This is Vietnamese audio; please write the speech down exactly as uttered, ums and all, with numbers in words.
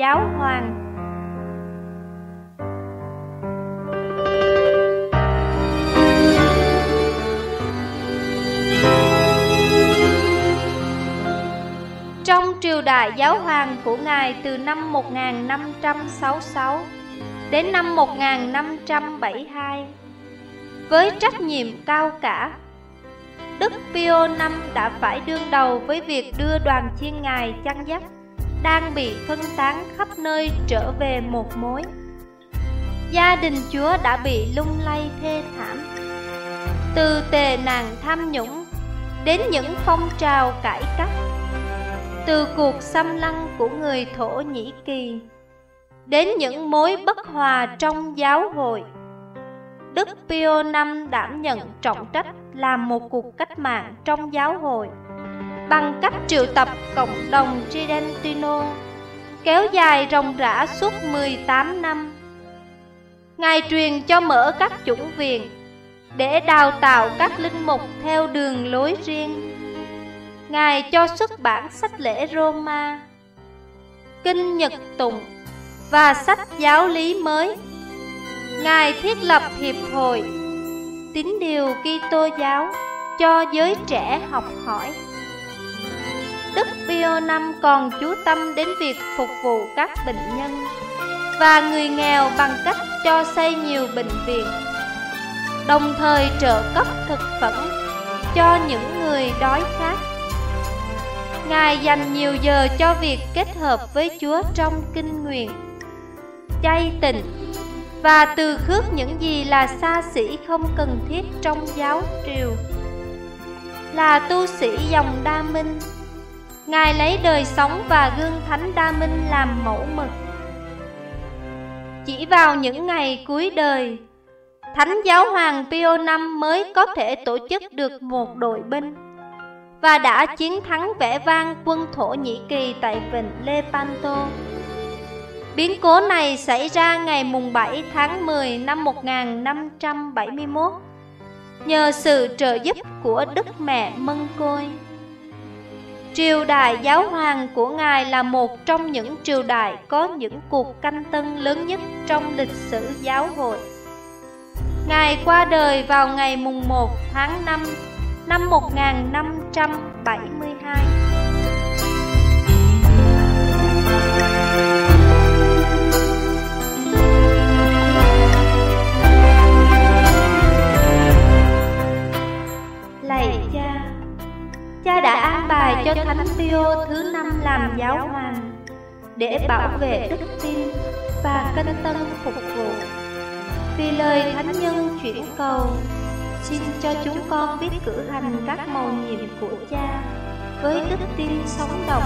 giáo hoàng. Trong triều đại giáo hoàng của Ngài từ năm một nghìn năm trăm sáu mươi sáu đến năm một nghìn năm trăm bảy mươi hai, với trách nhiệm cao cả, Đức Pio năm đã phải đương đầu với việc đưa đoàn chiên Ngài chăn dắt đang bị phân tán khắp nơi trở về một mối. Gia đình Chúa đã bị lung lay thê thảm, từ tệ nạn tham nhũng đến những phong trào cải cách, từ cuộc xâm lăng của người Thổ Nhĩ Kỳ đến những mối bất hòa trong giáo hội. Đức Pio năm đảm nhận trọng trách làm một cuộc cách mạng trong giáo hội bằng cách triệu tập cộng đồng Tridentino kéo dài ròng rã suốt mười tám năm. Ngài truyền cho mở các chủng viện để đào tạo các linh mục theo đường lối riêng. Ngài cho xuất bản sách lễ Roma, kinh Nhật Tụng và sách giáo lý mới. Ngài thiết lập hiệp hội tín điều Kitô giáo cho giới trẻ học hỏi. Đức Pio năm còn chú tâm đến việc phục vụ các bệnh nhân và người nghèo bằng cách cho xây nhiều bệnh viện, đồng thời trợ cấp thực phẩm cho những người đói khát. Ngài dành nhiều giờ cho việc kết hợp với Chúa trong kinh nguyện, chay tịnh và từ khước những gì là xa xỉ không cần thiết trong giáo triều. Là tu sĩ dòng Đa Minh, Ngài lấy đời sống và gương Thánh Đa Minh làm mẫu mực. Chỉ vào những ngày cuối đời, Thánh Giáo hoàng Pio năm mới có thể tổ chức được một đội binh và đã chiến thắng vẻ vang quân Thổ Nhĩ Kỳ tại vịnh Lepanto. Biến cố này xảy ra ngày mùng bảy tháng mười năm một nghìn năm trăm bảy mươi mốt nhờ sự trợ giúp của Đức Mẹ Mân Côi. Triều đại giáo hoàng của Ngài là một trong những triều đại có những cuộc canh tân lớn nhất trong lịch sử giáo hội. Ngài qua đời vào ngày mùng một tháng năm năm một nghìn năm trăm bảy mươi hai. Lạy Cha, Cha đã an bài cho Thánh Pio thứ năm làm giáo hoàng để bảo vệ đức tin và canh tân phục vụ. Vì lời thánh nhân chuyển cầu, xin cho chúng con biết cử hành các mầu nhiệm của Cha với đức tin sống động.